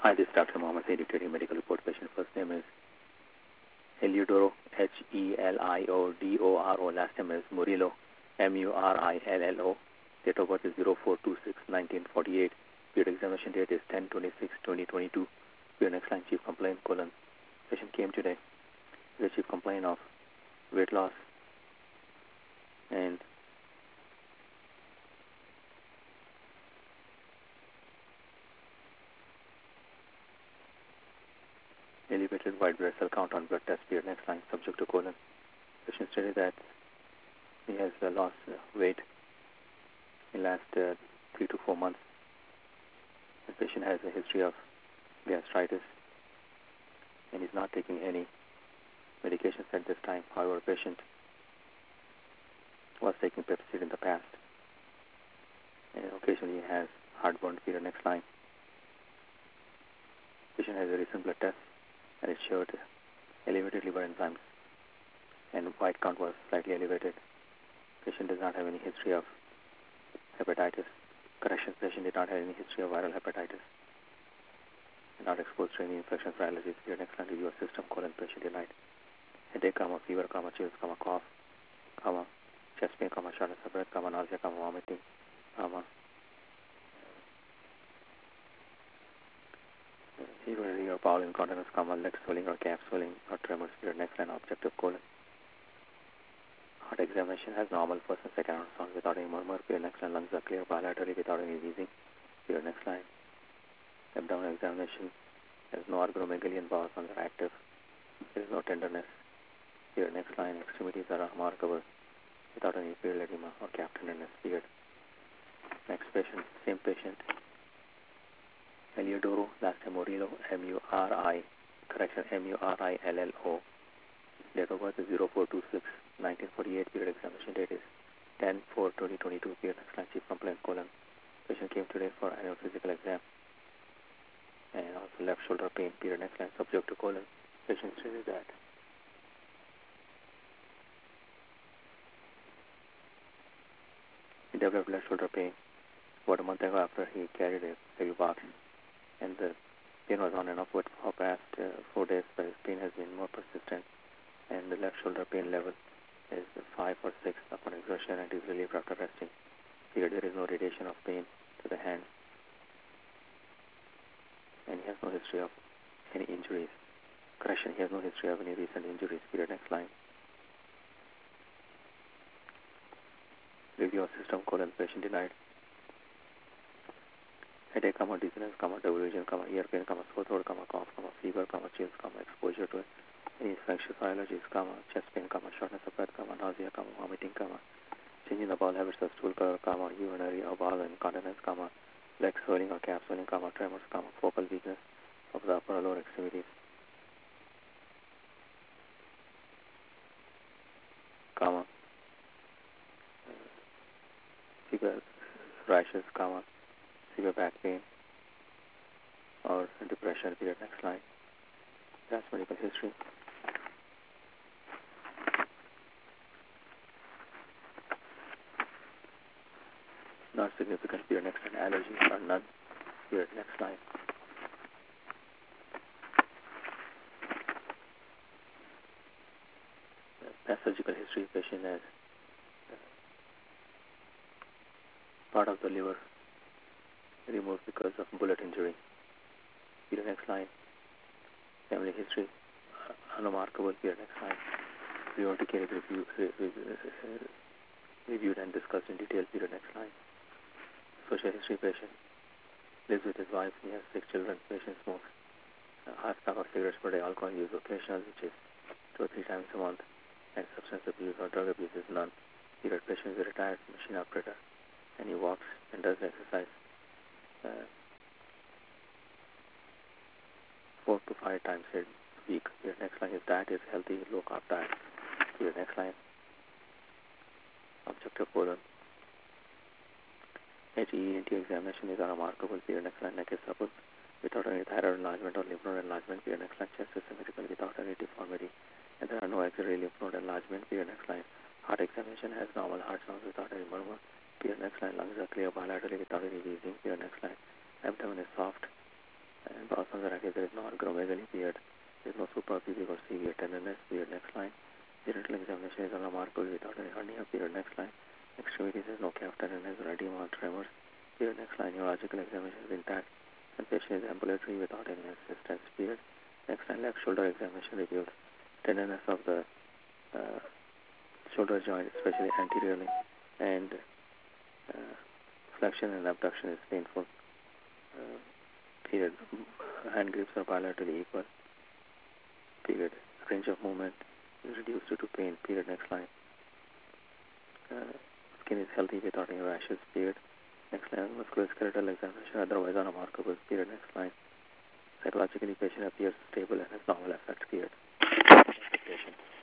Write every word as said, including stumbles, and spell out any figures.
Hi, this is Doctor Mohammed Said, dictating medical report. Patient first name is Heliodoro, H E L I O D O R O. Last name is Murillo, M U R I L L O. Date of birth is zero four two six nineteen forty-eight. Period examination date is ten twenty-six twenty twenty-two. Period next line, chief complaint, colon. Patient came today. The chief complaint of weight loss and elevated white blood cell count on blood test. Period next line, subject to colon. Patient stated that he has uh, lost uh, weight in last uh, three to four months. The patient has a history of gastritis and is not taking any medications at this time. However, the patient was taking Pepcid in the past and occasionally has heartburn. Period next line. Patient has a recent blood test and it showed elevated liver enzymes and white count was slightly elevated. Patient does not have any history of hepatitis. Correction, patient did not have any history of viral hepatitis. Not exposed to any infections or allergies. Period next line, review of system, colon, patient denied. Headache, comma, fever, comma, chills, comma, cough, comma, chest pain, comma, shortness of breath, comma, nausea, comma, vomiting, comma, urinary or bowel incontinence, comma, leg swelling or calf swelling or tremors. Period next line, objective, colon. Heart examination has normal first and second round sound without any murmur. Period next line, lungs are clear bilaterally without any wheezing. Period next line. Abdominal examination has no organomegaly and bowel sounds are active. There is no tenderness. Period next line, extremities are remarkable without any period edema or calf tenderness. Period. Next patient, same patient. Heliodoro, last name Murillo, M U R I, correction, M U R I L L O. Date of birth is zero four two six nineteen forty-eight. Period examination date is ten four twenty twenty-two. Period next line, chief complaint, colon. Patient came today for annual physical exam and also left shoulder pain. Period next line, subject to colon. Patient stated that he developed left shoulder pain about a month ago after he carried a heavy box, and the pain was on and off for past uh, four days, but his pain has been more persistent, and the left shoulder pain level is five or six upon exertion and is relieved after resting. Period. There is no radiation of pain to the hand, and he has no history of any injuries. Correction, he has no history of any recent injuries. Period next line. Review of system, colon, patient denied. Headache, comma, dizziness, comma, double vision, comma, ear pain, comma, sore throat, comma, cough, comma, fever, comma, chills, comma, exposure to any infectious allergies, comma, chest pain, comma, shortness of breath, comma, nausea, comma, vomiting, comma, changing the bowel habits of stool color, comma, urinary or bowel incontinence, comma, leg swelling or calf swelling, comma, tremors, comma, focal weakness of the upper or lower extremities, comma, severe rashes, comma, severe back pain or depression. Period next line. That's medical history. Not significant. Period next line. Allergies or none. Period next line. Past surgical history, patient has part of the liver removed because of bullet injury. Period next line. Family history unremarkable. Period next line. Priority care review, re, re, re, reviewed and discussed in detail. Period next line. Social history, patient lives with his wife. He has six children. Patient smokes uh, half pack of cigarettes per day. Alcohol use occasional, which is two or three times a month. And substance abuse or drug abuse is none. Period. Patient is a retired machine operator and he walks and does exercise uh, four to five times a week. Period next line. His diet is healthy, low carb diet. Period next line. Objective, colon. H E N T examination is unremarkable. Period next line. Neck is supple without any thyroid enlargement or lymph node enlargement. Period next line. Chest is symmetrical without any deformity, and there are no axillary lymph node enlargement. Period next line. Heart examination has normal heart sounds without any murmur. Period next line. Lungs are clear bilaterally without any wheezing. Period next line. Abdomen is soft And Boston-Zaraki, there is no acromegaly, period. There is no suprapubic or severe tenderness, period. Next line. Genital examination is unremarkable without any hernia, period. Next line. Extremities has no calf tenderness or edema or tremors, period. Next line. Neurological examination is intact and patient is ambulatory without any assistance, period. Next line. Left shoulder examination reveals tenderness of the uh, shoulder joint, especially anteriorly, and uh, flexion and abduction is painful, uh, period. Hand grips are bilaterally equal, period. Range of movement is reduced due to pain, period. Next line. Uh, skin is healthy without any rashes, period. Next line. Musculoskeletal examination otherwise unremarkable, period. Next line. Psychologically, patient appears stable and has normal affect, period. Patient.